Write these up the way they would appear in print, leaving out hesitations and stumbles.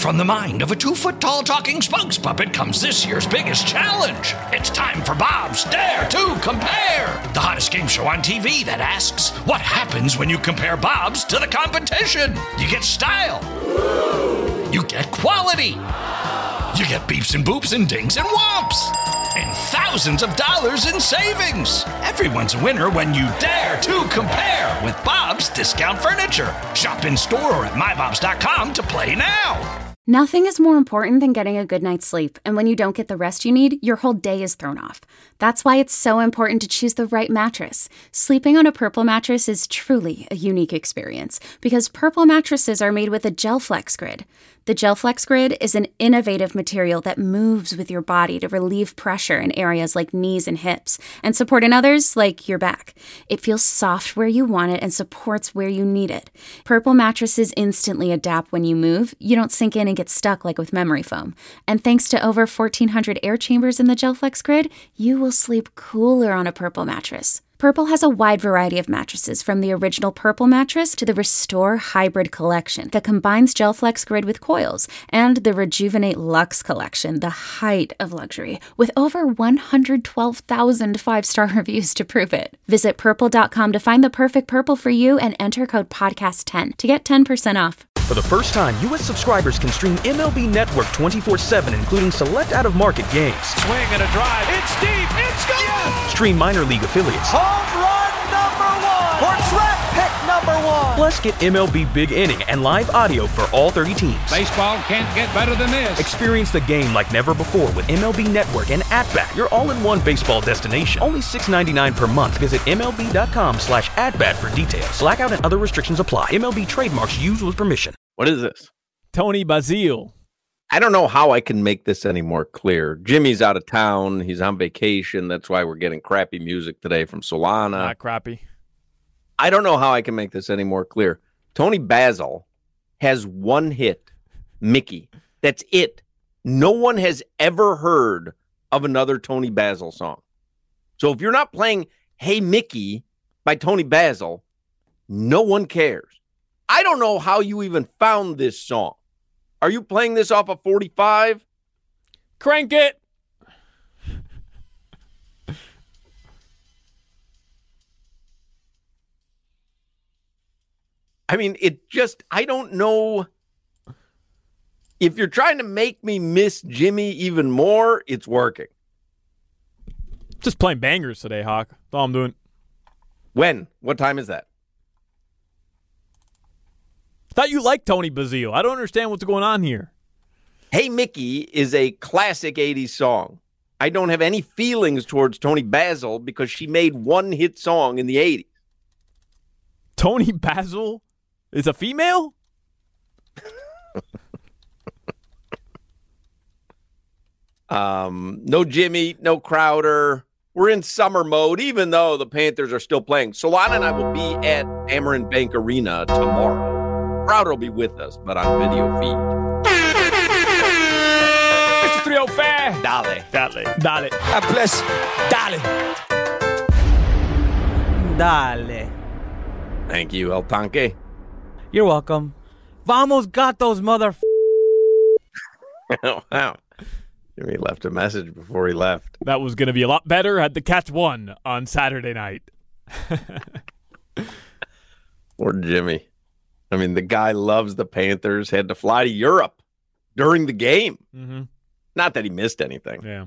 From the mind of a 2-foot-tall talking spokes puppet comes this year's biggest challenge. It's time for Bob's Dare to Compare, the hottest game show on TV that asks, what happens when you compare Bob's to the competition? You get style. You get quality. You get beeps and boops and dings and whomps. And thousands of dollars in savings. Everyone's a winner when you dare to compare with Bob's Discount Furniture. Shop in store or at mybobs.com to play now. Nothing is more important than getting a good night's sleep, and when you don't get the rest you need, your whole day is thrown off. That's why it's so important to choose the right mattress. Sleeping on a Purple mattress is truly a unique experience, because Purple mattresses are made with a GelFlex Grid. The GelFlex Grid is an innovative material that moves with your body to relieve pressure in areas like knees and hips, and support in others like your back. It feels soft where you want it and supports where you need it. Purple mattresses instantly adapt when you move. You don't sink in and get stuck like with memory foam. And thanks to over 1,400 air chambers in the GelFlex Grid, you will sleep cooler on a Purple mattress. Purple has a wide variety of mattresses, from the original Purple mattress to the Restore Hybrid collection that combines GelFlex Grid with coils, and the Rejuvenate Luxe collection, the height of luxury, with over 112,000 five-star reviews to prove it. Visit purple.com to find the perfect Purple for you and enter code podcast10 to get 10% off. For the first time, U.S. subscribers can stream MLB Network 24/7, including select out-of-market games. Swing and a drive. It's deep. It's gone. Yes! Stream minor league affiliates. Home run number 1. Or draft pick number 1. Plus, get MLB Big Inning and live audio for all 30 teams. Baseball can't get better than this. Experience the game like never before with MLB Network and At-Bat, your all-in-one baseball destination. Only $6.99 per month. Visit MLB.com/AtBat for details. Blackout and other restrictions apply. MLB trademarks used with permission. What is this? Tony Basile. I don't know how I can make this any more clear. Jimmy's out of town. He's on vacation. That's why we're getting crappy music today from Solana. Not crappy. I don't know how I can make this any more clear. Tony Basil has one hit, Mickey. That's it. No one has ever heard of another Tony Basil song. So if you're not playing Hey Mickey by Tony Basil, no one cares. I don't know how you even found this song. Are you playing this off of 45? Crank it. I mean, I don't know. If you're trying to make me miss Jimmy even more, it's working. Just playing bangers today, Hawk. That's all I'm doing. When? What time is that? Thought you liked Tony Basile. I don't understand what's going on here. Hey Mickey is a classic 80s song. I don't have any feelings towards Tony Basil because she made one hit song in the 80s. Tony Basil is a female? No Jimmy, no Crowder. We're in summer mode, even though the Panthers are still playing. Solana and I will be at Amerant Bank Arena tomorrow. Crowder will be with us, but on video feed. Mr. 305. Dale. God bless. Dale. Thank you, El Tanque. You're welcome. Vamos gatos, mother. Wow. Jimmy left a message before he left. That was going to be a lot better had the Cats won on Saturday night. Poor Jimmy. I mean, the guy loves the Panthers, had to fly to Europe during the game. Mm-hmm. Not that he missed anything. Yeah.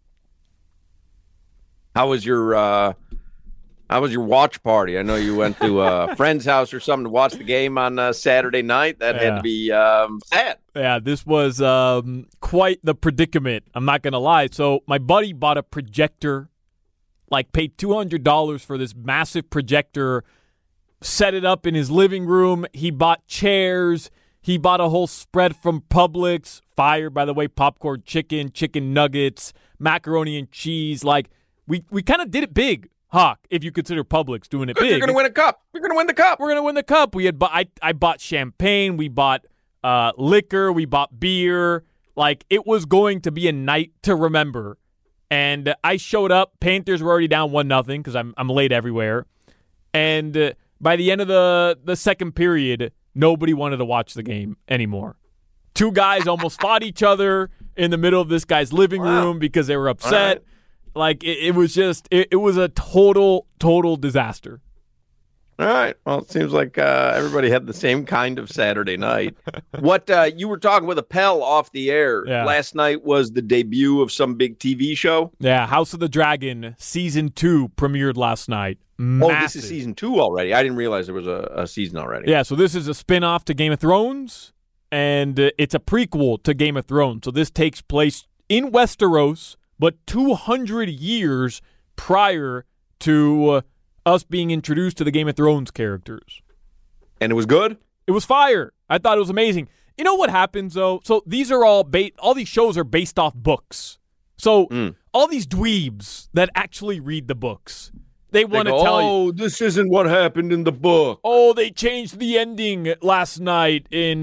How was your watch party? I know you went to a friend's house or something to watch the game on Saturday night. That had to be sad. Yeah, this was quite the predicament. I'm not going to lie. So my buddy bought a projector, paid $200 for this massive projector, set it up in his living room. He bought chairs. He bought a whole spread from Publix. Fire, by the way, popcorn, chicken nuggets, macaroni and cheese. We kind of did it big, Hawk, if you consider Publix doing it big. You're going to win a cup. You're going to win the cup. We're going to win the cup. I bought champagne. We bought liquor. We bought beer. It was going to be a night to remember. And I showed up. Panthers were already down 1-0 because I'm late everywhere. And by the end of the second period, nobody wanted to watch the game anymore. Two guys almost fought each other in the middle of this guy's living room because they were upset. Like, it was just, it was a total disaster. All right. Well, it seems like everybody had the same kind of Saturday night. What you were talking with a pal off the air. Yeah. Last night was the debut of some big TV show. Yeah, House of the Dragon Season 2 premiered last night. Massive. Oh, this is Season 2 already. I didn't realize there was a season already. Yeah, so this is a spin-off to Game of Thrones, and it's a prequel to Game of Thrones. So this takes place in Westeros, but 200 years prior to us being introduced to the Game of Thrones characters. And it was good? It was fire. I thought it was amazing. You know what happens, though? So these are all these shows are based off books. So all these dweebs that actually read the books, they want to tell you, oh, this isn't what happened in the book. oh, they changed the ending last night in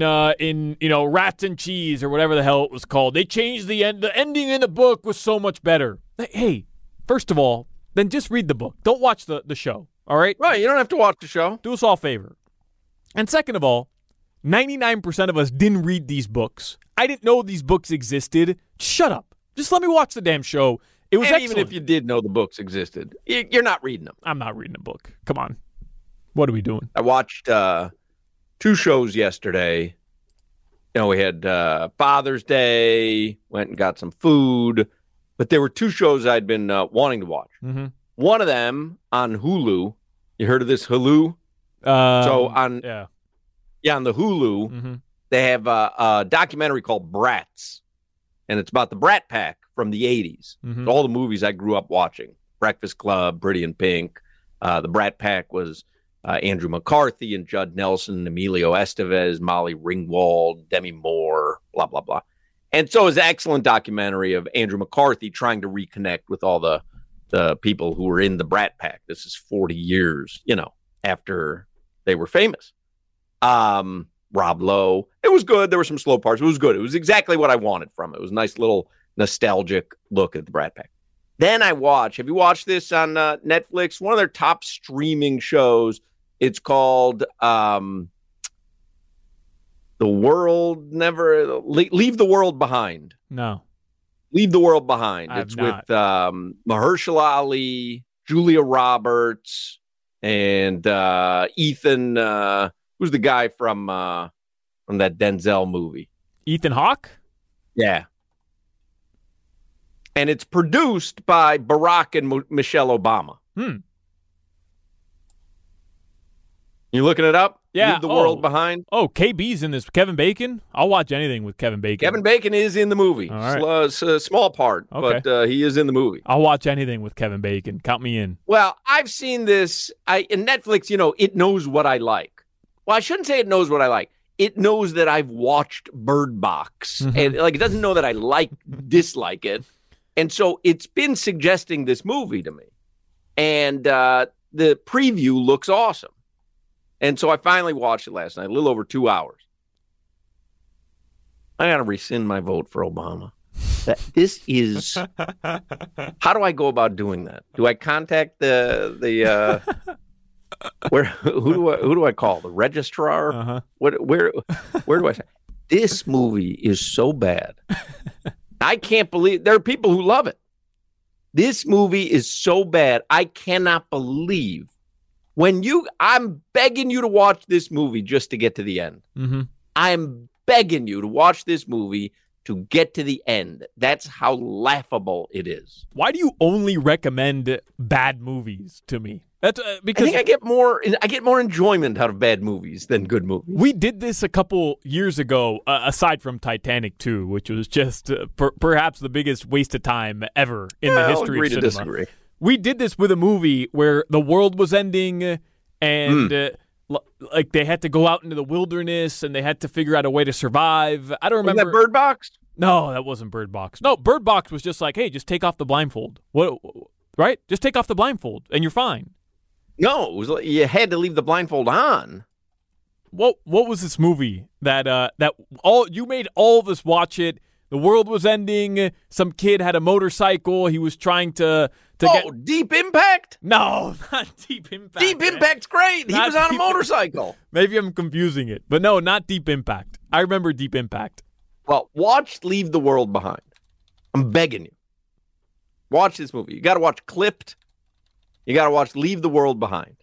Rats and Cheese or whatever the hell it was called. They changed the ending in the book was so much better. Hey, first of all, then just read the book. Don't watch the show, all right? Right, you don't have to watch the show. Do us all a favor. And second of all, 99% of us didn't read these books. I didn't know these books existed. Shut up. Just let me watch the damn show. It was excellent. Even if you did know the books existed, you're not reading them. I'm not reading a book. Come on. What are we doing? I watched 2 shows yesterday. You know, we had Father's Day, went and got some food, but there were 2 shows I'd been wanting to watch. Mm-hmm. One of them on Hulu. You heard of this Hulu? On the Hulu, mm-hmm. they have a documentary called Bratz, and it's about the Brat Pack from the 80s. Mm-hmm. All the movies I grew up watching. Breakfast Club, Pretty in Pink. The Brat Pack was Andrew McCarthy and Judd Nelson, Emilio Estevez, Molly Ringwald, Demi Moore, blah, blah, blah. And so it's an excellent documentary of Andrew McCarthy trying to reconnect with all the people who were in the Brat Pack. This is 40 years, after they were famous. Rob Lowe. It was good. There were some slow parts. It was good. It was exactly what I wanted from it. It was a nice little nostalgic look at the Brat Pack. Then have you watched this on Netflix? One of their top streaming shows. It's called Leave the World Behind. No. Leave the World Behind. It's not. with Mahershala Ali, Julia Roberts, and Ethan, who's the guy from that Denzel movie? Ethan Hawke? Yeah. And it's produced by Barack and Michelle Obama. You looking it up? Yeah. Leave the World Behind? Oh, KB's in this. Kevin Bacon? I'll watch anything with Kevin Bacon. Kevin Bacon is in the movie. All right. Small part, Okay. but he is in the movie. I'll watch anything with Kevin Bacon. Count me in. Well, I've seen this. In Netflix, it knows what I like. Well, I shouldn't say it knows what I like. It knows that I've watched Bird Box. Mm-hmm. And it doesn't know that I dislike it. And so it's been suggesting this movie to me. And the preview looks awesome. And so I finally watched it last night, a little over 2 hours. I got to rescind my vote for Obama. This is... How do I go about doing that? Do I contact the who do I call? The registrar? Uh-huh. Where do I say? This movie is so bad. I can't believe there are people who love it. This movie is so bad. I cannot believe I'm begging you to watch this movie just to get to the end. Mm-hmm. I'm begging you to watch this movie to get to the end. That's how laughable it is. Why do you only recommend bad movies to me? That's because I think I get more enjoyment out of bad movies than good movies. We did this a couple years ago, aside from Titanic 2, which was just perhaps the biggest waste of time ever in the history of cinema. To disagree. We did this with a movie where the world was ending and like they had to go out into the wilderness and they had to figure out a way to survive. I don't remember. Was that Bird Box? No, that wasn't Bird Box. No, Bird Box was just like, hey, just take off the blindfold. What? Right? Just take off the blindfold and you're fine. No, it was like you had to leave the blindfold on. What was this movie that you made all of us watch it? The world was ending. Some kid had a motorcycle. He was trying to get... Deep Impact? No, not Deep Impact. Deep Impact's great. He was on a motorcycle. Maybe I'm confusing it. But no, not Deep Impact. I remember Deep Impact. Well, watch Leave the World Behind. I'm begging you. Watch this movie. You got to watch Clipped. You got to watch Leave the World Behind.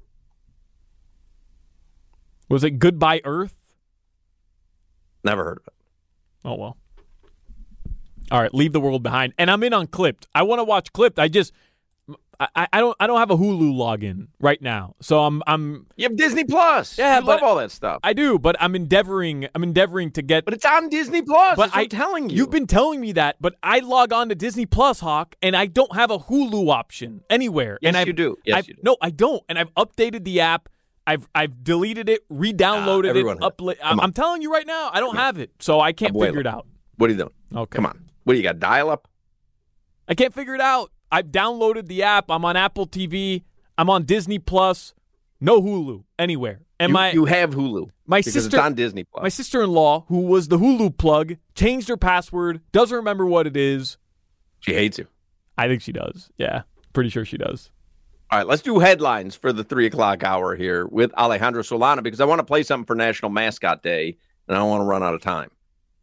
Was it Goodbye Earth? Never heard of it. Oh, well. All right, Leave the World Behind. And I'm in on Clipped. I want to watch Clipped. I don't have a Hulu login right now. So I'm You have Disney Plus. Yeah, you love all that stuff. I do, but I'm endeavoring to get. But it's on Disney Plus. But I'm telling you. You've been telling me that, but I log on to Disney Plus, Hawk, and I don't have a Hulu option anywhere. Yes, you do. Yes, you do. No, I don't. And I've updated the app. I've deleted it, re-downloaded it. I'm telling you right now, I don't have it, so I can't figure it out. What are you doing? Okay. Come on. What do you got? Dial-up? I can't figure it out. I've downloaded the app. I'm on Apple TV. I'm on Disney Plus. No Hulu anywhere. And you have Hulu. Because it's on Disney Plus. My sister-in-law, who was the Hulu plug, changed her password. Doesn't remember what it is. She hates you. I think she does. Yeah, pretty sure she does. All right, let's do headlines for the 3 o'clock hour here with Alejandro Solana because I want to play something for National Mascot Day, and I don't want to run out of time.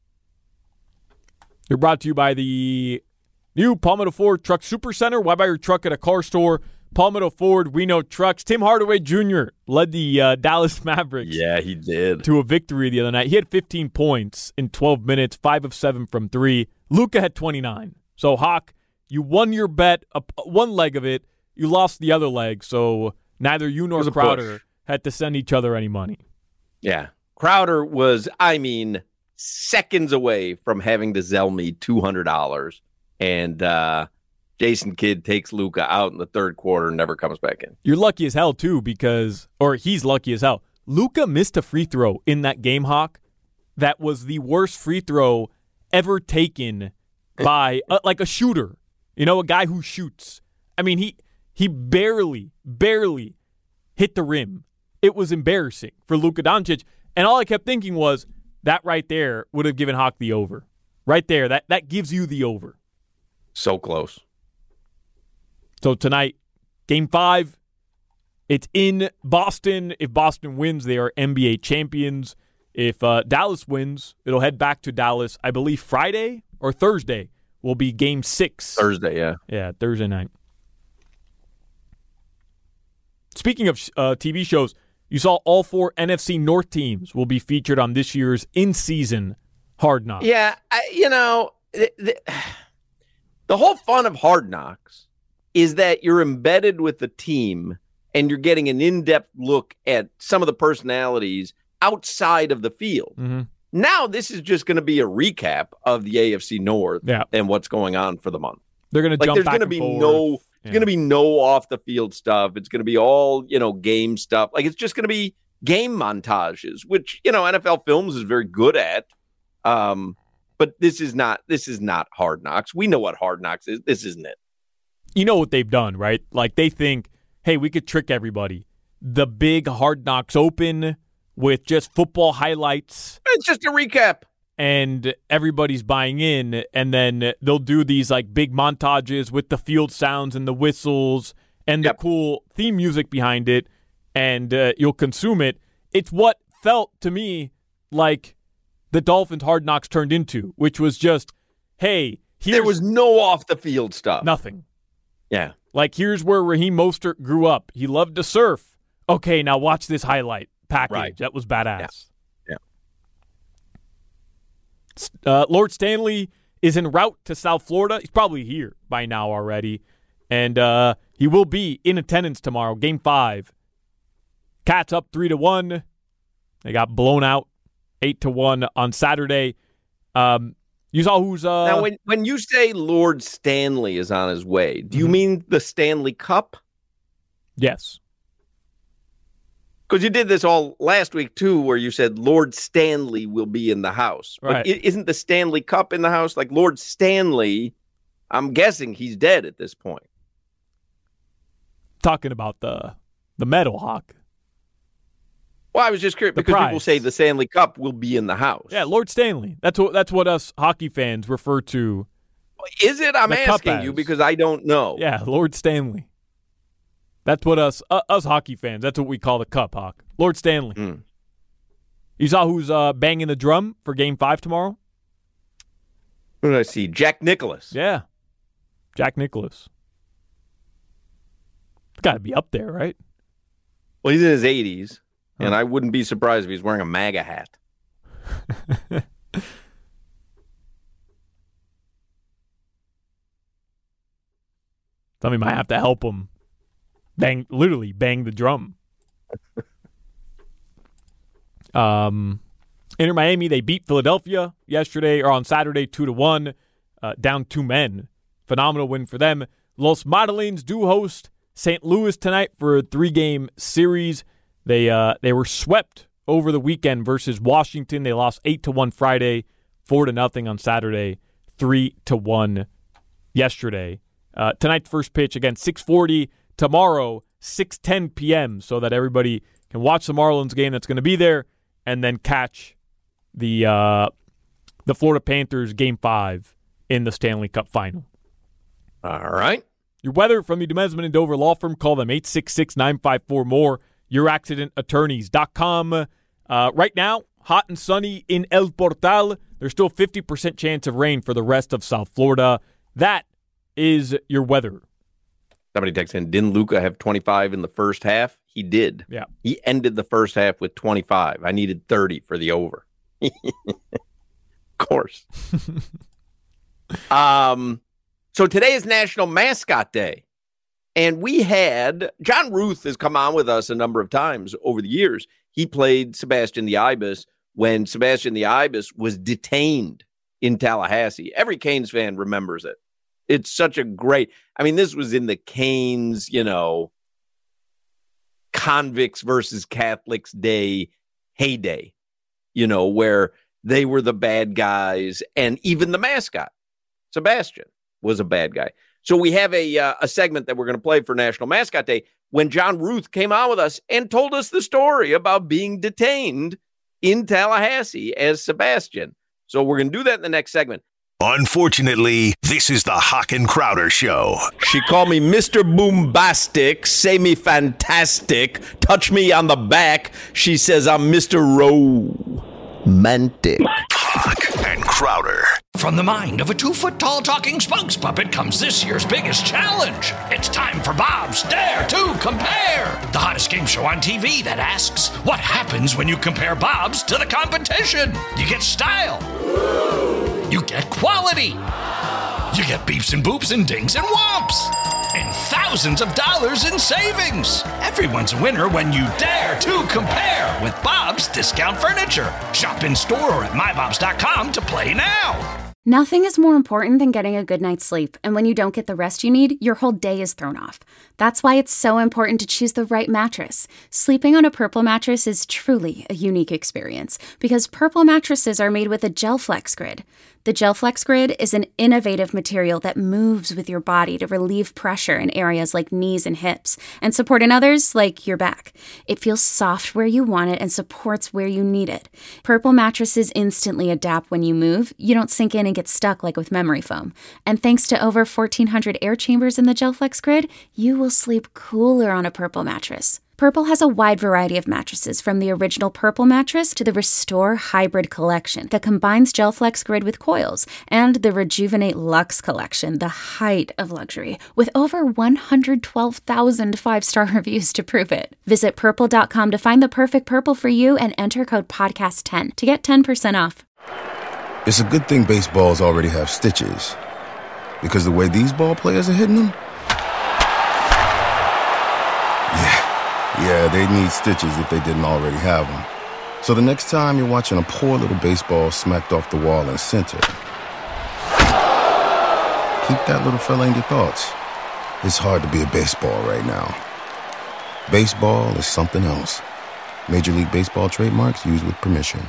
You're brought to you by the new Palmetto Ford Truck Supercenter. Why buy your truck at a car store? Palmetto Ford, we know trucks. Tim Hardaway Jr. led the Dallas Mavericks. Yeah, he did. To a victory the other night. He had 15 points in 12 minutes, 5 of 7 from 3. Luka had 29. So, Hawk, you won your bet, one leg of it. You lost the other leg, so neither you nor Crowder had to send each other any money. Yeah. Crowder was, seconds away from having to Zell me $200. And Jason Kidd takes Luka out in the third quarter and never comes back in. You're lucky as hell, too, he's lucky as hell. Luka missed a free throw in that game, Hawk. That was the worst free throw ever taken by, a shooter. You know, a guy who shoots. I mean, he barely hit the rim. It was embarrassing for Luka Doncic. And all I kept thinking was, that right there would have given Hawk the over. Right there, that gives you the over. So close. So tonight, Game 5, it's in Boston. If Boston wins, they are NBA champions. If Dallas wins, it'll head back to Dallas. I believe Friday or Thursday will be Game 6. Thursday, yeah. Yeah, Thursday night. Speaking of TV shows, you saw all 4 NFC North teams will be featured on this year's in-season Hard Knocks. Yeah, the whole fun of Hard Knocks is that you're embedded with the team and you're getting an in-depth look at some of the personalities outside of the field. Mm-hmm. Now this is just going to be a recap of the AFC North and what's going on for the month. They're going to jump back and forth. There's going to be no off the field stuff. It's going to be all, game stuff. Like it's just going to be game montages, which, NFL Films is very good at. But this is not Hard Knocks. We know what Hard Knocks is. This isn't it. You know what they've done, right? Like they think, hey, we could trick everybody. The big Hard Knocks Open with just football highlights. It's just a recap. And everybody's buying in, and then they'll do these like big montages with the field sounds and the whistles and the cool theme music behind it, and you'll consume it. It's what felt to me like the Dolphins' Hard Knocks turned into, which was just, hey, there was no off the field stuff. Nothing. Yeah. Like here's where Raheem Mostert grew up. He loved to surf. Okay, now watch this highlight package. Right. That was badass. Yeah. Lord Stanley is en route to South Florida. He's probably here by now already. And he will be in attendance tomorrow, Game 5. Cats up 3-1. They got blown out 8-1 on Saturday. You saw who's... Now, when you say Lord Stanley is on his way, do you mean the Stanley Cup? Yes. Because you did this all last week, too, where you said Lord Stanley will be in the house. Right. But isn't the Stanley Cup in the house? Like Lord Stanley, I'm guessing he's dead at this point. Talking about the medal, Hawk. Well, I was just curious because people say the Stanley Cup will be in the house. Yeah, Lord Stanley. That's what us hockey fans refer to. Is it? I'm asking you because I don't know. Yeah, Lord Stanley. That's what us hockey fans, that's what we call the cup, Hawk. Lord Stanley. You saw who's banging the drum for Game 5 tomorrow? Who did I see? Jack Nicklaus. Yeah. Jack Nicklaus. Got to be up there, right? Well, he's in his 80s, and I wouldn't be surprised if he's wearing a MAGA hat. Somebody might have to help him literally bang the drum. Inter Miami, they beat Philadelphia yesterday or on Saturday 2-1, down 2 men. Phenomenal win for them. Los Madrileños do host St. Louis tonight for a 3-game series. They were swept over the weekend versus Washington. They lost 8-1 Friday, 4-0 on Saturday, 3-1 yesterday. Tonight's first pitch, again, 6:40. Tomorrow, 6:10 p.m., so that everybody can watch the Marlins game that's going to be there and then catch the Florida Panthers Game 5 in the Stanley Cup Final. All right. Your weather from the Demesman and Dover Law Firm. Call them 866-954-MORE. YourAccidentAttorneys.com. Right now, hot and sunny in El Portal. There's still 50% chance of rain for the rest of South Florida. That is your weather. Somebody texted in, didn't Luka have 25 in the first half? He did. Yeah. He ended the first half with 25. I needed 30 for the over. Of course. So today is National Mascot Day. And we had, John Ruth has come on with us a number of times over the years. He played Sebastian the Ibis when Sebastian the Ibis was detained in Tallahassee. Every Canes fan remembers it. It's such a great, this was in the Canes, convicts versus Catholics day heyday, where they were the bad guys. And even the mascot, Sebastian, was a bad guy. So we have a segment that we're going to play for National Mascot Day when John Ruth came on with us and told us the story about being detained in Tallahassee as Sebastian. So we're going to do that in the next segment. Unfortunately, this is the Hawk and Crowder Show. She called me Mr. Boombastic, say me fantastic, touch me on the back. She says I'm Mr. Romantic. Hawk and Crowder. From the mind of a 2-foot-tall talking spokes puppet comes this year's biggest challenge. It's time for Bob's Dare to Compare, the hottest game show on TV that asks, what happens when you compare Bob's to the competition? You get style. You get quality. You get beeps and boops and dings and whomps. And thousands of dollars in savings. Everyone's a winner when you dare to compare with Bob's Discount Furniture. Shop in store or at mybobs.com to play now. Nothing is more important than getting a good night's sleep, and when you don't get the rest you need, your whole day is thrown off. That's why it's so important to choose the right mattress. Sleeping on a Purple mattress is truly a unique experience, because Purple mattresses are made with a GelFlex Grid. The GelFlex Grid is an innovative material that moves with your body to relieve pressure in areas like knees and hips, and support in others like your back. It feels soft where you want it and supports where you need it. Purple mattresses instantly adapt when you move. You don't sink in and get stuck like with memory foam. And thanks to over 1,400 air chambers in the GelFlex Grid, you will sleep cooler on a Purple mattress. Purple has a wide variety of mattresses, from the original Purple mattress to the Restore Hybrid collection that combines GelFlex Grid with coils, and the Rejuvenate Luxe collection, the height of luxury, with over 112,000 5-star reviews to prove it. Visit Purple.com to find the perfect Purple for you and enter code PODCAST10 to get 10% off. It's a good thing baseballs already have stitches, because the way these ball players are hitting them, yeah, they need stitches if they didn't already have them. So the next time you're watching a poor little baseball smacked off the wall in center, keep that little fella in your thoughts. It's hard to be a baseball right now. Baseball is something else. Major League Baseball trademarks used with permission.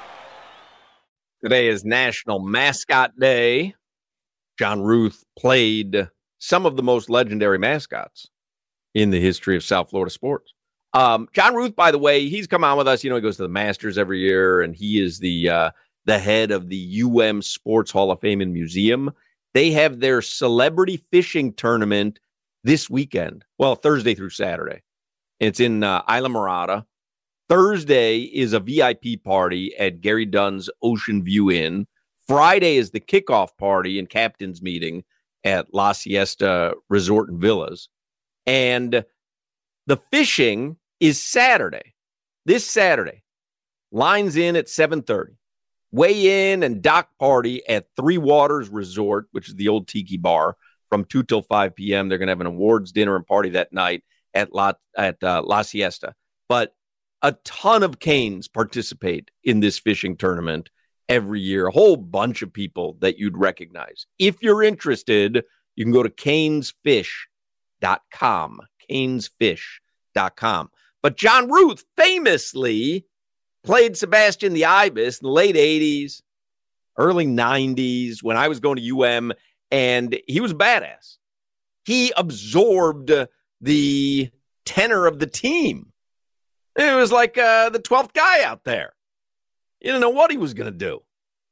Today is National Mascot Day. John Ruth played some of the most legendary mascots in the history of South Florida sports. John Ruth, by the way, he's come on with us. He goes to the Masters every year, and he is the head of the UM Sports Hall of Fame and Museum. They have their celebrity fishing tournament this weekend. Well, Thursday through Saturday. It's in Isla Mirada. Thursday is a VIP party at Gary Dunn's Ocean View Inn. Friday is the kickoff party and captain's meeting at La Siesta Resort and Villas. And the fishing is Saturday, this Saturday. Lines in at 7:30. Weigh in and dock party at Three Waters Resort, which is the old tiki bar, from 2 till 5 p.m. They're going to have an awards dinner and party that night at La Siesta. But a ton of Canes participate in this fishing tournament every year. A whole bunch of people that you'd recognize. If you're interested, you can go to canesfish.com. canesfish.com. But John Ruth famously played Sebastian the Ibis in the late 80s, early 90s when I was going to UM, and he was a badass. He absorbed the tenor of the team. It was like the 12th guy out there. You didn't know what he was going to do.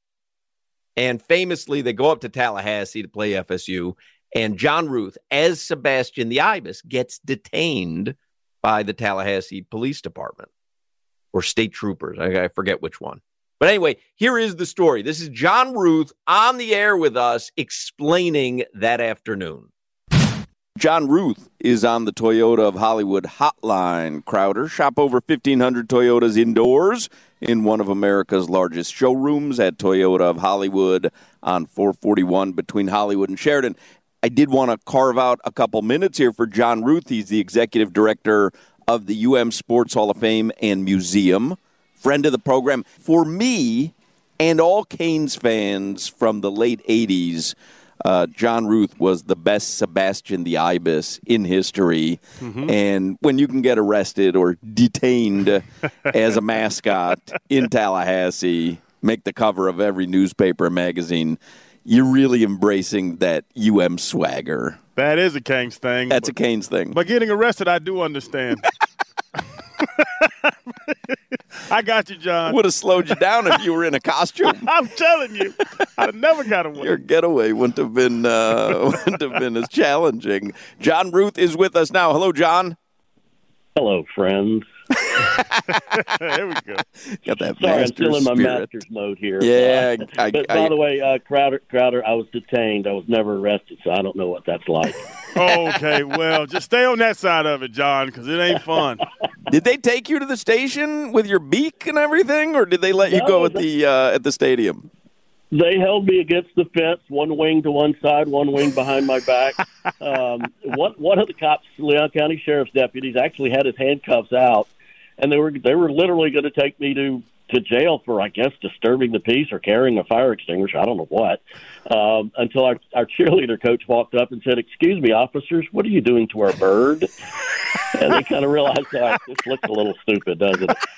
And famously, they go up to Tallahassee to play FSU, and John Ruth, as Sebastian the Ibis, gets detained by the Tallahassee Police Department or state troopers. I forget which one. But anyway, here is the story. This is John Ruth on the air with us explaining that afternoon. John Ruth is on the Toyota of Hollywood hotline. Crowder, shop over 1,500 Toyotas indoors in one of America's largest showrooms at Toyota of Hollywood on 441 between Hollywood and Sheridan. I did want to carve out a couple minutes here for John Ruth. He's the executive director of the UM Sports Hall of Fame and Museum, friend of the program. For me and all Canes fans from the late 80s, John Ruth was the best Sebastian the Ibis in history. Mm-hmm. And when you can get arrested or detained as a mascot in Tallahassee, make the cover of every newspaper and magazine, you're really embracing that UM swagger. That is a Canes thing. That's a Canes thing. But getting arrested, I do understand. I got you, John. Would have slowed you down if you were in a costume. I'm telling you, I'd never got away. Your getaway wouldn't have been as challenging. John Ruth is with us now. Hello, John. Hello, friends. There we go. Got that. Sorry, I'm still in my spirit. master's mode here. Yeah. But by the way, Crowder, I was detained. I was never arrested, so I don't know what that's like. Okay, well, just stay on that side of it, John, because it ain't fun. Did they take you to the station with your beak and everything, or did they let you go at the stadium? They held me against the fence, one wing to one side, one wing behind my back. One of the cops, Leon County Sheriff's deputies, actually had his handcuffs out, and they were literally going to take me to jail for, I guess, disturbing the peace or carrying a fire extinguisher. I don't know what. Until our cheerleader coach walked up and said, "Excuse me, officers, what are you doing to our bird?" And they kind of realized, this looks a little stupid, doesn't it?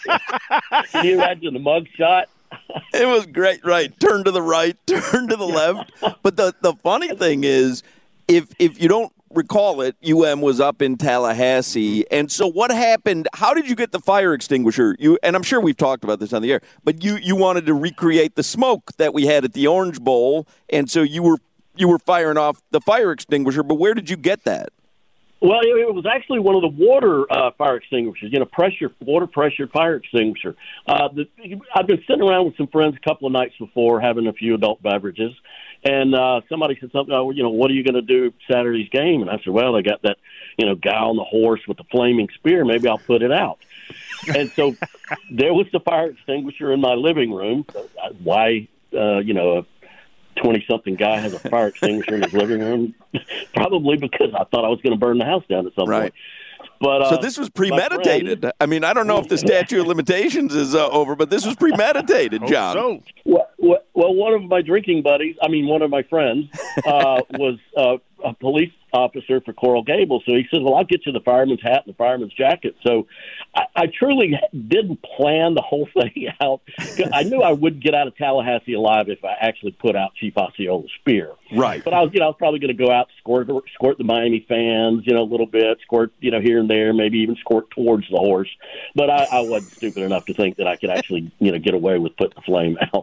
Can you imagine the mug shot? It was great, right? Turn to the right, turn to the left. But the funny thing is, if you don't recall it, UM was up in Tallahassee. And so what happened? How did you get the fire extinguisher? And I'm sure we've talked about this on the air, but you wanted to recreate the smoke that we had at the Orange Bowl. And so you were firing off the fire extinguisher. But where did you get that? Well, it was actually one of the water fire extinguishers, water pressure fire extinguisher. I've been sitting around with some friends a couple of nights before having a few adult beverages, and somebody said something, what are you going to do Saturday's game? And I said, well, they got that, guy on the horse with the flaming spear. Maybe I'll put it out. And so there was the fire extinguisher in my living room. Why, a 20-something guy has a fire extinguisher in his living room? Probably because I thought I was going to burn the house down at some point. But so this was premeditated. I mean, I don't know if the statute of limitations is over, but this was premeditated, John. Well, one of my drinking buddies, one of my friends, was a police officer for Coral Gables. So he said, well, I'll get you the fireman's hat and the fireman's jacket. So I truly didn't plan the whole thing out. I knew I wouldn't get out of Tallahassee alive if I actually put out Chief Osceola's spear. Right. But I was probably going to go out, squirt the Miami fans, a little bit, squirt, here and there, maybe even squirt towards the horse. But I wasn't stupid enough to think that I could actually, get away with putting the flame out.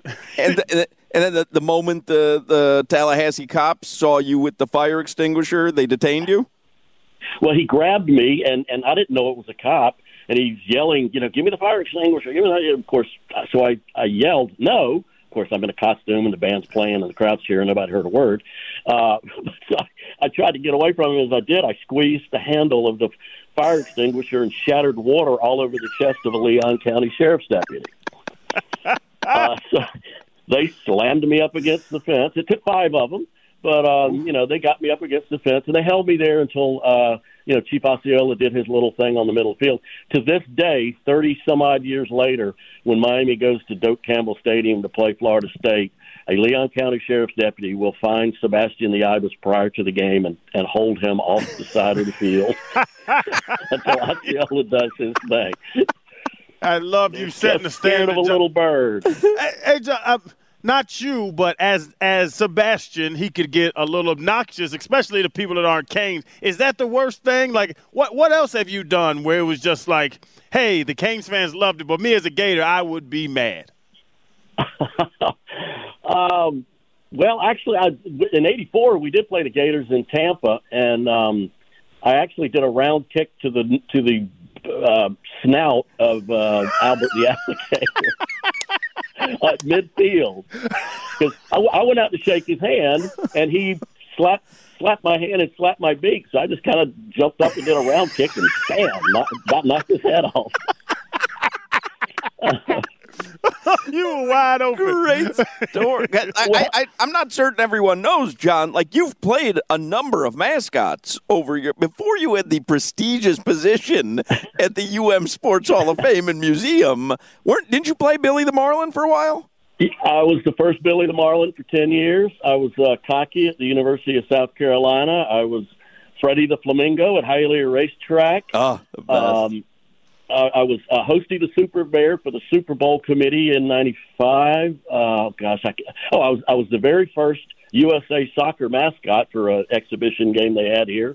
And then the moment the Tallahassee cops saw you with the fire extinguisher, they detained you? Well, he grabbed me, and I didn't know it was a cop, and he's yelling, give me the fire extinguisher. Give me that. Of course, so I yelled, no, course, I'm in a costume and the band's playing and the crowd's cheering. Nobody heard a word. So I tried to get away from him. As I did, I squeezed the handle of the fire extinguisher and shattered water all over the chest of a Leon County Sheriff's deputy. So they slammed me up against the fence. It took 5 of them, but, they got me up against the fence, and they held me there until, Chief Osceola did his little thing on the middle field. To this day, 30-some-odd years later, when Miami goes to Doak Campbell Stadium to play Florida State, a Leon County Sheriff's deputy will find Sebastian the Ibis prior to the game and hold him off the side of the field until Osceola does his thing. I love you setting the standard of a little bird. Hey, John, not you, but as Sebastian, he could get a little obnoxious, especially to people that aren't Canes. Is that the worst thing? Like, what else have you done where it was just like, hey, the Canes fans loved it, but me as a Gator, I would be mad? Well, actually, in '84 we did play the Gators in Tampa, and I actually did a round kick to the snout of Albert the Alligator at midfield, because I went out to shake his hand, and he slapped my hand and slapped my beak. So I just kind of jumped up and did a round kick and knocked his head off. You were wide open. Great story. I'm not certain everyone knows, John. Like, you've played a number of mascots before you had the prestigious position at the UM Sports Hall of Fame and Museum. Didn't you play Billy the Marlin for a while? I was the first Billy the Marlin for 10 years. I was Cocky at the University of South Carolina. I was Freddie the Flamingo at Hialeah Racetrack. Oh, the best. I was hosting the Super Bear for the Super Bowl committee in '95. I was the very first USA soccer mascot for an exhibition game they had here.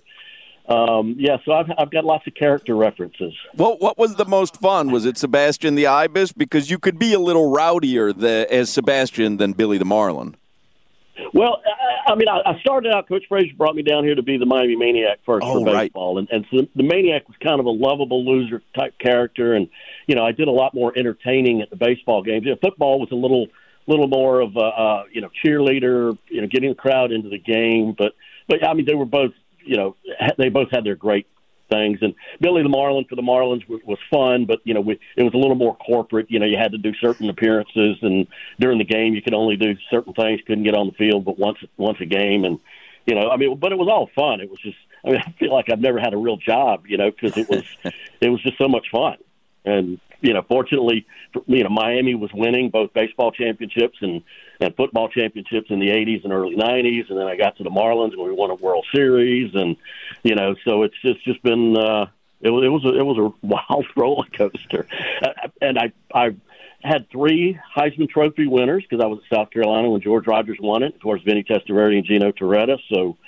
So I've got lots of character references. Well, what was the most fun? Was it Sebastian the Ibis? Because you could be a little rowdier as Sebastian than Billy the Marlin. Well, I started out, Coach Frazier brought me down here to be the Miami Maniac first for baseball. Right. And so the Maniac was kind of a lovable loser type character. And, I did a lot more entertaining at the baseball games. Football was a little more of a, cheerleader, getting the crowd into the game. But they were both, they both had their great things. And Billy the Marlin for the Marlins was fun, but, it was a little more corporate. You had to do certain appearances, and during the game you could only do certain things, couldn't get on the field but once a game. And, but it was all fun. It was just, I feel like I've never had a real job, because it was just so much fun. And, fortunately, Miami was winning both baseball championships and football championships in the 80s and early 90s. And then I got to the Marlins and we won a World Series. And, so it's just been, it was a wild roller coaster. And I had 3 Heisman Trophy winners because I was at South Carolina when George Rogers won it. Of course, Vinny Testaverde and Gino Torretta. So,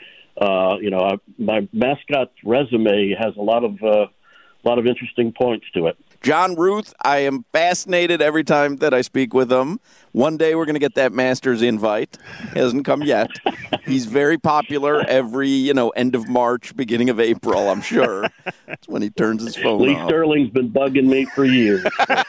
my mascot resume has a lot of interesting points to it. John Ruth, I am fascinated every time that I speak with him. One day we're going to get that Masters invite. He hasn't come yet. He's very popular every, end of March, beginning of April, I'm sure. That's when he turns his phone Lee off. Sterling's been bugging me for years.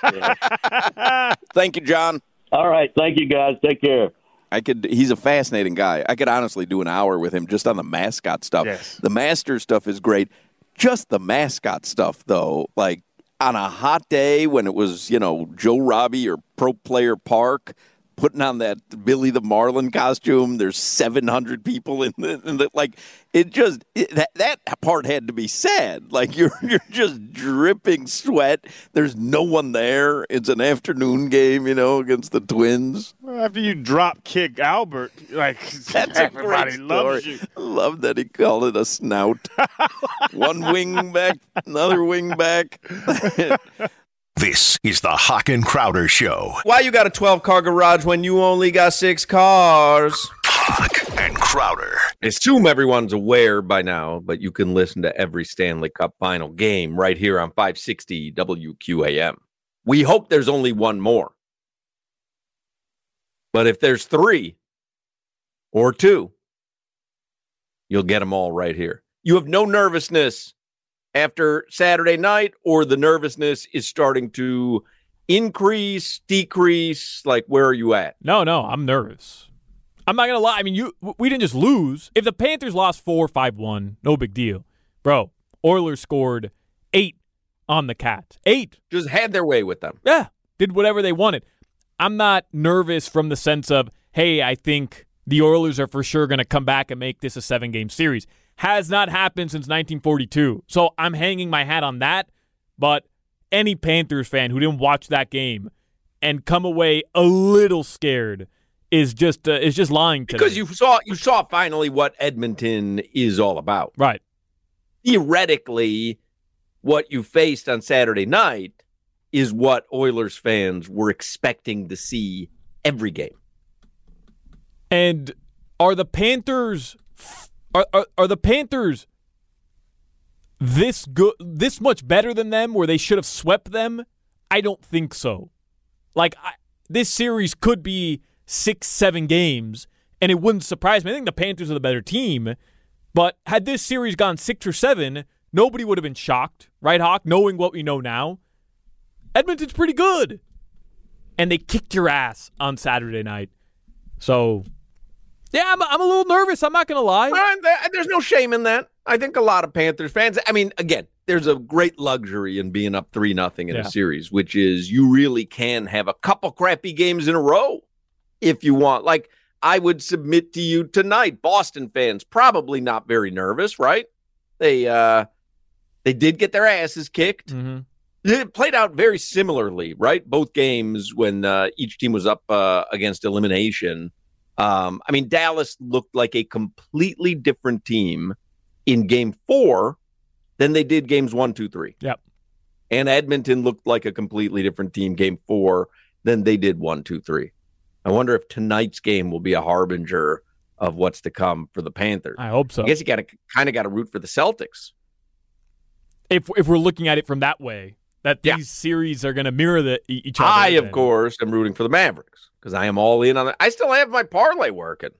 Thank you, John. All right. Thank you, guys. Take care. He's a fascinating guy. I could honestly do an hour with him just on the mascot stuff. Yes. The Masters stuff is great. Just the mascot stuff, though, like, on a hot day when it was, Joe Robbie or Pro Player Park putting on that Billy the Marlin costume, there's 700 people in the like, that part had to be sad. Like, you're just dripping sweat. There's no one there. It's an afternoon game, against the Twins. Well, after you drop kick Albert, like, that's everybody loves you. I love that he called it a snout. One wing back, another wing back. This is the Hawk and Crowder Show. Why you got a 12-car garage when you only got 6 cars? Hawk and Crowder. Assume everyone's aware by now, but you can listen to every Stanley Cup final game right here on 560 WQAM. We hope there's only one more. But if there's 3 or 2, you'll get them all right here. You have no nervousness after Saturday night, or the nervousness is starting to increase, decrease? Like, where are you at? No, I'm nervous. I'm not going to lie. I mean, we didn't just lose. If the Panthers lost 4-5-1, no big deal. Bro, Oilers scored 8 on the Cats. 8. Just had their way with them. Yeah, did whatever they wanted. I'm not nervous from the sense of, hey, I think the Oilers are for sure going to come back and make this a 7-game series. Has not happened since 1942. So I'm hanging my hat on that. But any Panthers fan who didn't watch that game and come away a little scared is just lying to because them. you saw finally what Edmonton is all about. Right. Theoretically, what you faced on Saturday night is what Oilers fans were expecting to see every game. And are the Panthers are the Panthers this good, this much better than them, where they should have swept them? I don't think so. Like, this series could be 6-7 games, and it wouldn't surprise me. I think the Panthers are the better team, but had this series gone 6 or 7, nobody would have been shocked, right, Hawk? Knowing what we know now, Edmonton's pretty good, and they kicked your ass on Saturday night. So, yeah, I'm a little nervous. I'm not going to lie. There's no shame in that. I think a lot of Panthers fans, I mean, again, there's a great luxury in being up 3-0 in a series, which is you really can have a couple crappy games in a row if you want. Like, I would submit to you tonight, Boston fans probably not very nervous, right? They did get their asses kicked. Mm-hmm. It played out very similarly, right? Both games when each team was up against elimination. I mean, Dallas looked like a completely different team in Game 4 than they did Games 1, 2, 3. Yep. And Edmonton looked like a completely different team Game 4 than they did 1, 2, 3. I wonder if tonight's game will be a harbinger of what's to come for the Panthers. I hope so. I guess you got to root for the Celtics. If we're looking at it from that way, that these series are going to mirror each other. I, of course, am rooting for the Mavericks because I am all in on it. I still have my parlay working.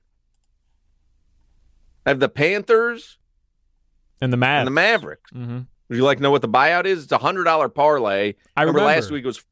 I have the Panthers and the Mavericks. Mm-hmm. Would you like to know what the buyout is? It's a $100 parlay. I remember last week it was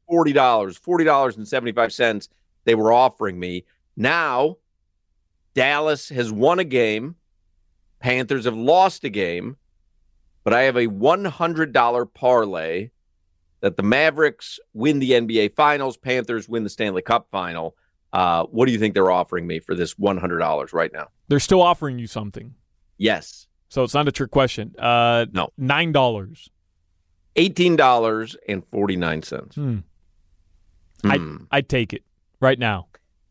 $40.75 they were offering me. Now, Dallas has won a game. Panthers have lost a game. But I have a $100 parlay that the Mavericks win the NBA Finals, Panthers win the Stanley Cup Final. What do you think they're offering me for this $100 right now? They're still offering you something. Yes. So it's not a trick question. No. $9. $18.49. I'd take it right now.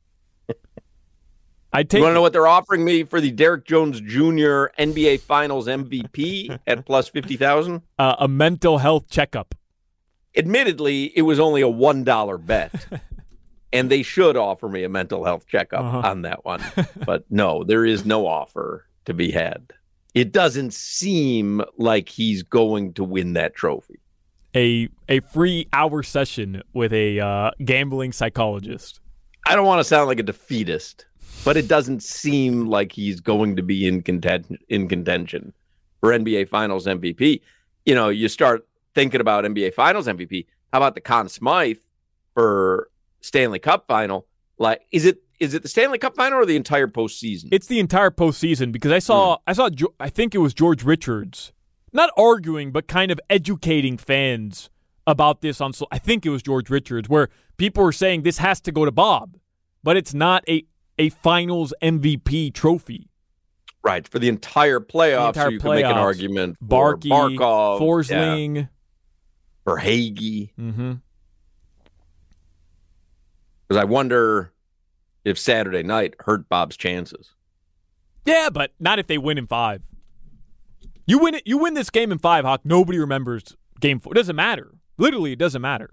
You want to know what they're offering me for the Derek Jones Jr. NBA Finals MVP at plus 50,000? A mental health checkup. Admittedly, it was only a $1 bet, and they should offer me a mental health checkup on that one. But no, there is no offer to be had. It doesn't seem like he's going to win that trophy. A free hour session with a gambling psychologist. I don't want to sound like a defeatist, but it doesn't seem like he's going to be in contention for NBA Finals MVP. You know, you start thinking about NBA Finals MVP. How about the Conn Smythe for Stanley Cup Final? Like, is it the Stanley Cup Final or the entire postseason? It's the entire postseason because I saw I think it was George Richards, not arguing but kind of educating fans about this on. I think it was George Richards where people were saying this has to go to Bob, but it's not a Finals MVP trophy. Right, for the entire playoffs, so you can make an argument for Barkov, Forsling, for Hagee. Mm-hmm. Because I wonder if Saturday night hurt Bob's chances. Yeah, but not if they win in 5. You win this game in 5, Hawk. Nobody remembers Game 4. It doesn't matter. Literally, it doesn't matter.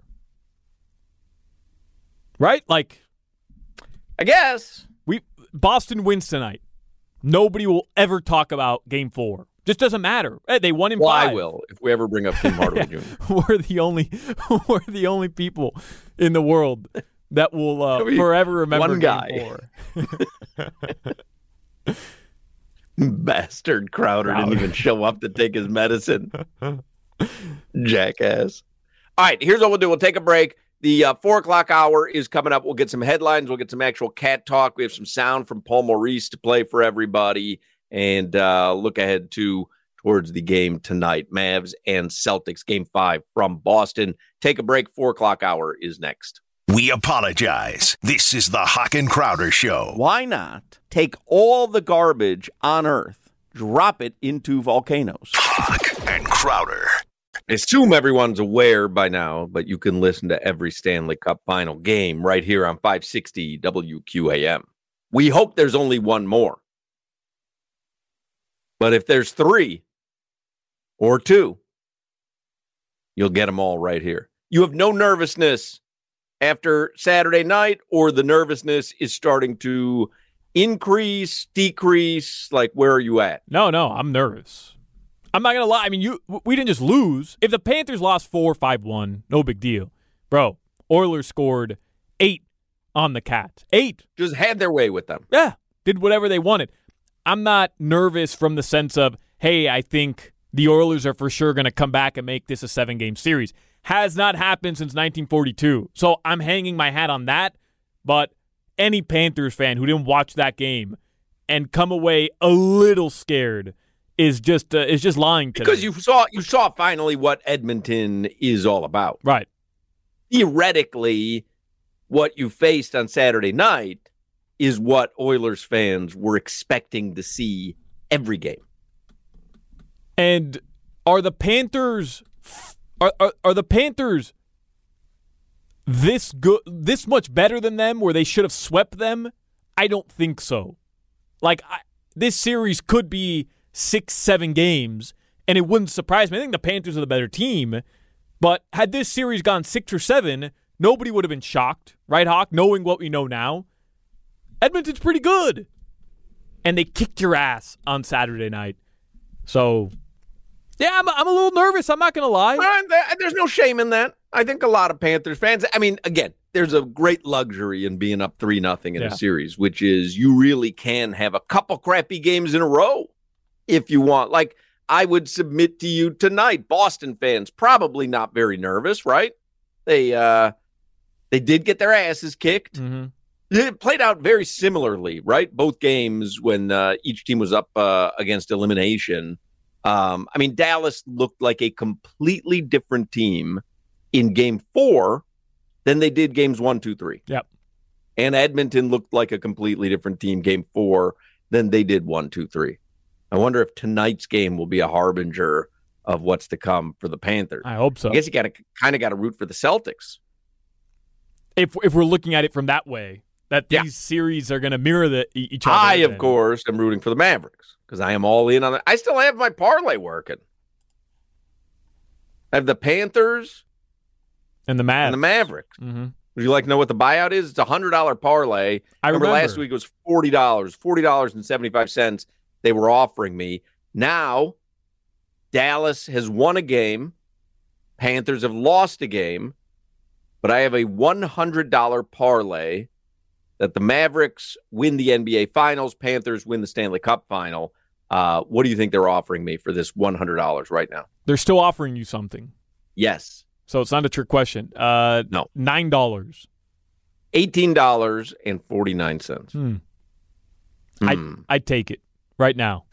Right? Like, I guess Boston wins tonight. Nobody will ever talk about Game 4. Just doesn't matter. Hey, they won in 5. I will if we ever bring up Tim Hardaway Jr. We're the only people in the world that will forever remember one guy. Game 4. Bastard Crowder didn't even show up to take his medicine. Jackass. All right, here's what we'll do. We'll take a break. The 4 o'clock hour is coming up. We'll get some headlines. We'll get some actual cat talk. We have some sound from Paul Maurice to play for everybody. And look ahead towards the game tonight. Mavs and Celtics, Game 5 from Boston. Take a break. 4 o'clock hour is next. We apologize. This is the Hawk and Crowder Show. Why not take all the garbage on Earth, drop it into volcanoes? Hawk and Crowder. I assume everyone's aware by now, but you can listen to every Stanley Cup final game right here on 560 WQAM. We hope there's only one more. But if there's 3 or 2, you'll get them all right here. You have no nervousness after Saturday night, or the nervousness is starting to increase, decrease? Like, where are you at? No, I'm nervous. I'm not going to lie. I mean, we didn't just lose. If the Panthers lost 4-5-1, no big deal. Bro, Oilers scored 8 on the Cats. 8. Just had their way with them. Yeah, did whatever they wanted. I'm not nervous from the sense of, hey, I think the Oilers are for sure going to come back and make this a 7-game series. Has not happened since 1942. So I'm hanging my hat on that. But any Panthers fan who didn't watch that game and come away a little scared is just lying to because them. you saw finally what Edmonton is all about. Right. Theoretically, what you faced on Saturday night is what Oilers fans were expecting to see every game. And are the Panthers are the Panthers this good, this much better than them, where they should have swept them? I don't think so. Like, this series could be 6-7 games, and it wouldn't surprise me. I think the Panthers are the better team, but had this series gone 6 or 7, nobody would have been shocked, right, Hawk? Knowing what we know now, Edmonton's pretty good, and they kicked your ass on Saturday night. So, yeah, I'm a little nervous. I'm not going to lie. There's no shame in that. I think a lot of Panthers fans, I mean, again, there's a great luxury in being up 3-0 in a series, which is you really can have a couple crappy games in a row if you want. Like, I would submit to you tonight, Boston fans probably not very nervous, right? They did get their asses kicked. Mm-hmm. It played out very similarly, right? Both games when each team was up against elimination. I mean, Dallas looked like a completely different team in Game 4 than they did Games 1, 2, 3. Yep. And Edmonton looked like a completely different team Game 4 than they did 1, 2, 3. I wonder if tonight's game will be a harbinger of what's to come for the Panthers. I hope so. I guess you got to root for the Celtics. If we're looking at it from that way, that these series are going to mirror each other. I, of course, am rooting for the Mavericks because I am all in on it. I still have my parlay working. I have the Panthers and the Mavs. And the Mavericks. Mm-hmm. Would you like to know what the buyout is? It's a $100 parlay. I remember last week it was $40.75 they were offering me. Now, Dallas has won a game. Panthers have lost a game. But I have a $100 parlay that the Mavericks win the NBA Finals, Panthers win the Stanley Cup Final. What do you think they're offering me for this $100 right now? They're still offering you something. Yes. So it's not a trick question. No. $9. $18.49. I'd take it right now.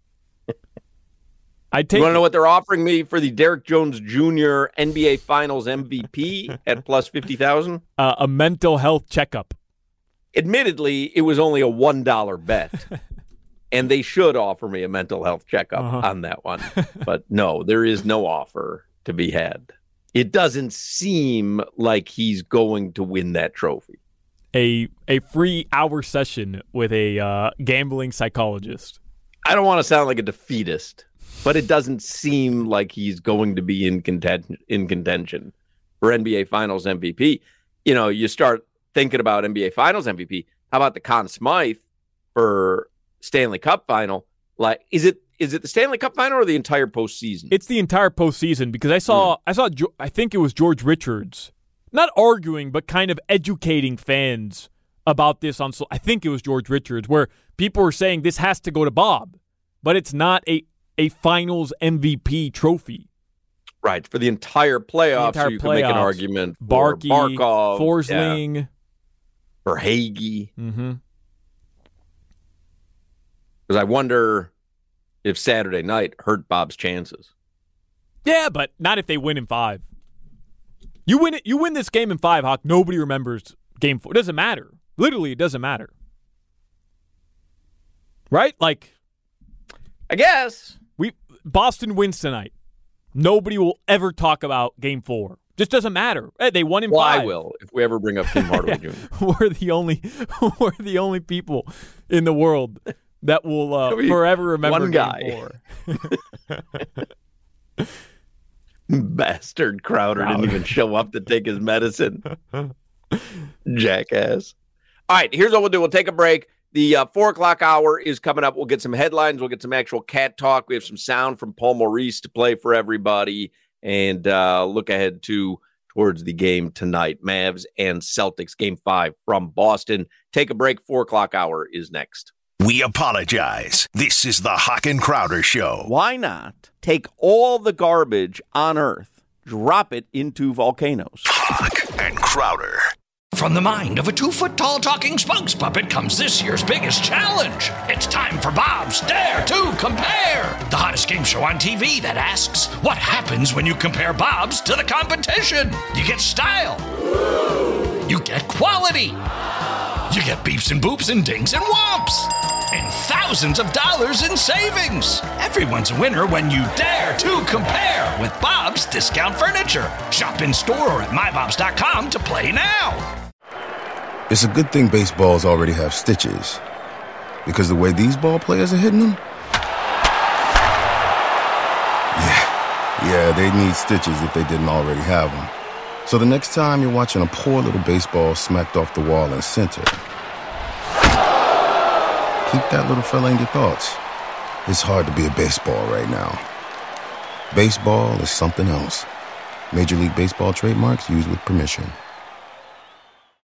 I'd take You want to know what they're offering me for the Derek Jones Jr. NBA Finals MVP at plus 50,000? A mental health checkup. Admittedly, it was only a $1 bet. And they should offer me a mental health checkup on that one. But no, there is no offer to be had. It doesn't seem like he's going to win that trophy. A free hour session with a gambling psychologist. I don't want to sound like a defeatist, but it doesn't seem like he's going to be in contention for NBA Finals MVP. You know, you start thinking about NBA Finals MVP. How about the Conn Smythe for Stanley Cup Final? Like, is it the Stanley Cup Final or the entire postseason? It's the entire postseason because I saw I think it was George Richards, not arguing but kind of educating fans about this on. I think it was George Richards, where people were saying this has to go to Bob, but it's not a Finals MVP trophy. Right, for the entire playoffs, so you can make an argument for Barkey, Barkov, Forsling, for Hagee. Mm-hmm. Because I wonder if Saturday night hurt Bob's chances. Yeah, but not if they win in 5. You win this game in 5, Hawk. Nobody remembers game 4. It doesn't matter. Literally, it doesn't matter. Right? Like, I guess Boston wins tonight. Nobody will ever talk about game 4. Just doesn't matter. Hey, they won in 5. I will if we ever bring up Tim Hardaway Jr. We're the only people in the world that will forever remember one guy. Game 4. Bastard Crowder didn't even show up to take his medicine. Jackass. All right, here's what we'll do. We'll take a break. The 4 o'clock hour is coming up. We'll get some headlines. We'll get some actual cat talk. We have some sound from Paul Maurice to play for everybody. And look ahead towards the game tonight. Mavs and Celtics, game 5 from Boston. Take a break. 4 o'clock hour is next. We apologize. This is the Hawk and Crowder Show. Why not take all the garbage on Earth, drop it into volcanoes? Hawk and Crowder. From the mind of a 2-foot-tall talking spokes puppet comes this year's biggest challenge. It's time for Bob's Dare to Compare, the hottest game show on TV that asks, what happens when you compare Bob's to the competition? You get style. You get quality. You get beeps and boops and dings and whomps. And thousands of dollars in savings. Everyone's a winner when you dare to compare with Bob's Discount Furniture. Shop in store or at mybobs.com to play now. It's a good thing baseballs already have stitches, because the way these ball players are hitting them, yeah, they'd need stitches if they didn't already have them. So the next time you're watching a poor little baseball smacked off the wall in center, keep that little fella in your thoughts. It's hard to be a baseball right now. Baseball is something else. Major League Baseball trademarks used with permission.